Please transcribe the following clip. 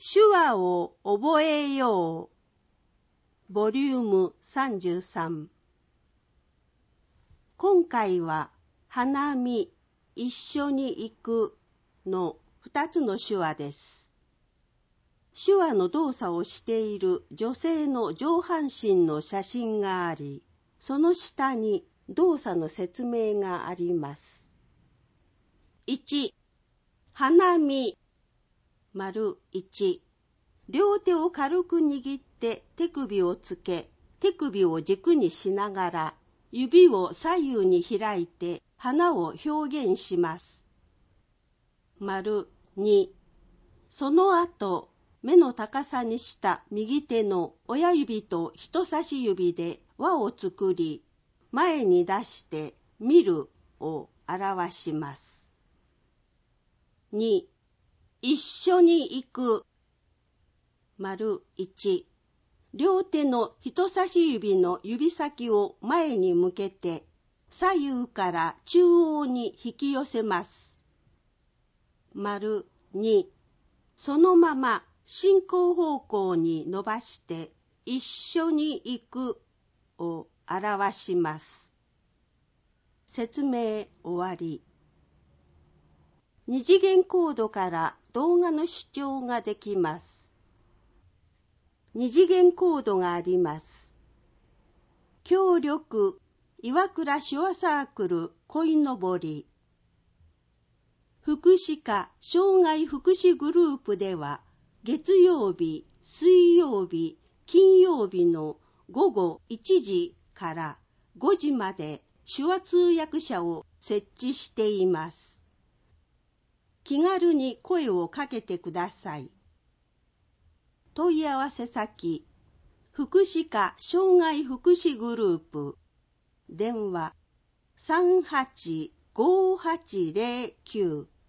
手話を覚えよう。ボリューム33。今回は花見、一緒に行くの2つの手話です。手話の動作をしている女性の上半身の写真があり、その下に動作の説明があります。1、花見、丸1、両手を軽く握って手首をつけ、手首を軸にしながら、指を左右に開いて花を表現します。丸2、その後、目の高さにした右手の親指と人差し指で輪を作り、前に出して見るを表します。2、一緒に行く。丸1、両手の人差し指の指先を前に向けて、左右から中央に引き寄せます。丸2、そのまま進行方向に伸ばして、一緒に行くを表します。説明終わり。二次元コードから動画の視聴ができます。二次元コードがあります。協力、岩倉手話サークル鯉のぼり。福祉課障害福祉グループでは、月曜日、水曜日、金曜日の午後1時から5時まで手話通訳者を設置しています。気軽に声をかけてください。問い合わせ先、福祉課障害福祉グループ、電話 385809